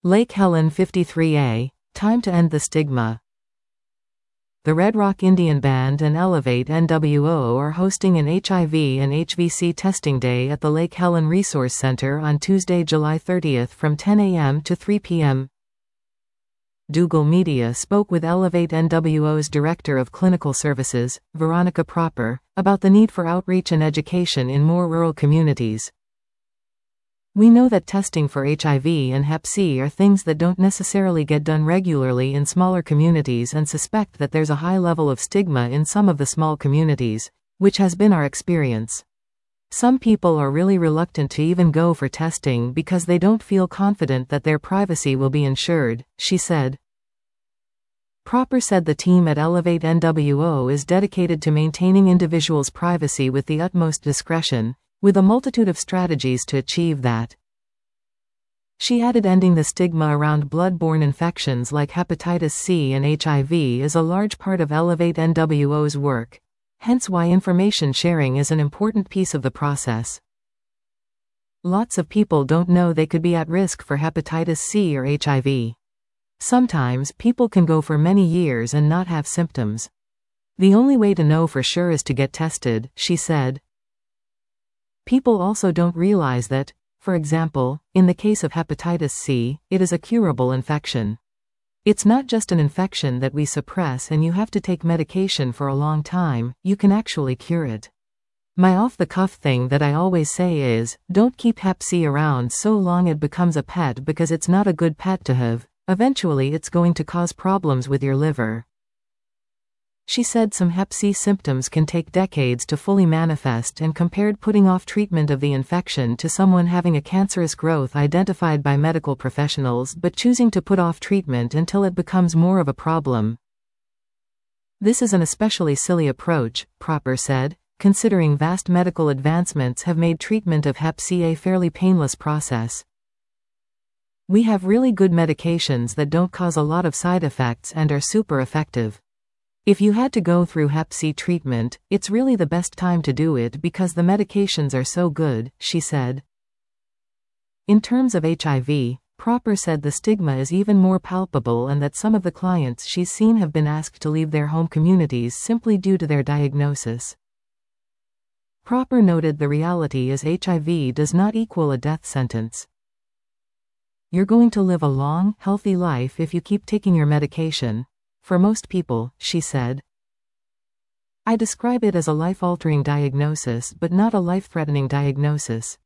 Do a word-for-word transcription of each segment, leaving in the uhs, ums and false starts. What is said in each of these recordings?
Lake Helen fifty-three A, time to end the stigma. The Red Rock Indian Band and Elevate N W O are hosting an H I V and H V C testing day at the Lake Helen Resource Center on Tuesday, July thirtieth from ten a m to three p m Dougal Media spoke with Elevate N W O's Director of Clinical Services, Veronica Proper, about the need for outreach and education in more rural communities. We know that testing for H I V and Hep C are things that don't necessarily get done regularly in smaller communities and suspect that there's a high level of stigma in some of the small communities, which has been our experience. Some people are really reluctant to even go for testing because they don't feel confident that their privacy will be ensured, she said. Proper said the team at Elevate N W O is dedicated to maintaining individuals' privacy with the utmost discretion, with a multitude of strategies to achieve that. She added ending the stigma around blood-borne infections like hepatitis C and H I V is a large part of Elevate N W O's work, hence why information sharing is an important piece of the process. Lots of people don't know they could be at risk for hepatitis C or H I V. Sometimes people can go for many years and not have symptoms. The only way to know for sure is to get tested, she said. People also don't realize that, for example, in the case of hepatitis C, it is a curable infection. It's not just an infection that we suppress and you have to take medication for a long time, you can actually cure it. My off-the-cuff thing that I always say is, don't keep Hep C around so long it becomes a pet because it's not a good pet to have, eventually it's going to cause problems with your liver. She said some Hep C symptoms can take decades to fully manifest and compared putting off treatment of the infection to someone having a cancerous growth identified by medical professionals but choosing to put off treatment until it becomes more of a problem. This is an especially silly approach, Proper said, considering vast medical advancements have made treatment of Hep C a fairly painless process. We have really good medications that don't cause a lot of side effects and are super effective. If you had to go through Hep C treatment, it's really the best time to do it because the medications are so good, she said. In terms of H I V, Proper said the stigma is even more palpable and that some of the clients she's seen have been asked to leave their home communities simply due to their diagnosis. Proper noted the reality is H I V does not equal a death sentence. You're going to live a long, healthy life if you keep taking your medication. For most people, she said. I describe it as a life-altering diagnosis but not a life-threatening diagnosis.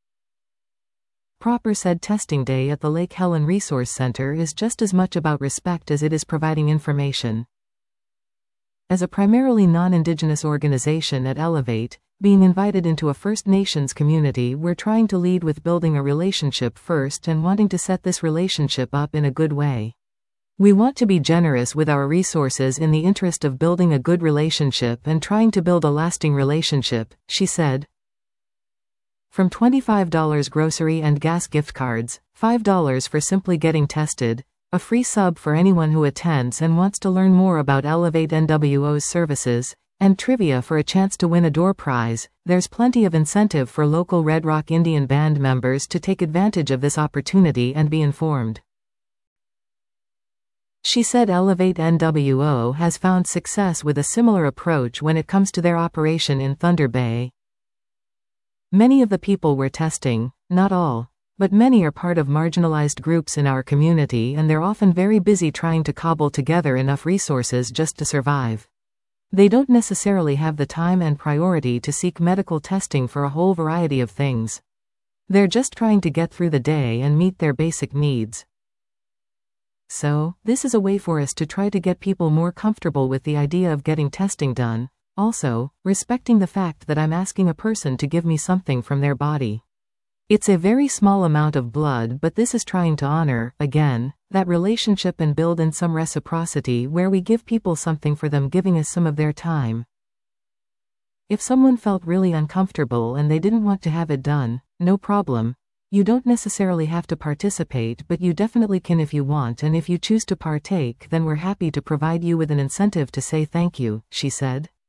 Proper said testing day at the Lake Helen Resource Center is just as much about respect as it is providing information. As a primarily non-Indigenous organization at Elevate, being invited into a First Nations community, we're trying to lead with building a relationship first and wanting to set this relationship up in a good way. We want to be generous with our resources in the interest of building a good relationship and trying to build a lasting relationship, she said. From twenty-five dollars grocery and gas gift cards, five dollars for simply getting tested, a free sub for anyone who attends and wants to learn more about Elevate N W O's services, and trivia for a chance to win a door prize, there's plenty of incentive for local Red Rock Indian Band members to take advantage of this opportunity and be informed. She said Elevate N W O has found success with a similar approach when it comes to their operation in Thunder Bay. Many of the people we're testing, not all, but many are part of marginalized groups in our community and they're often very busy trying to cobble together enough resources just to survive. They don't necessarily have the time and priority to seek medical testing for a whole variety of things. They're just trying to get through the day and meet their basic needs. So, this is a way for us to try to get people more comfortable with the idea of getting testing done, also, respecting the fact that I'm asking a person to give me something from their body. It's a very small amount of blood, but this is trying to honor, again, that relationship and build in some reciprocity where we give people something for them giving us some of their time. If someone felt really uncomfortable and they didn't want to have it done, no problem. You don't necessarily have to participate, but you definitely can if you want, and if you choose to partake, then we're happy to provide you with an incentive to say thank you, she said.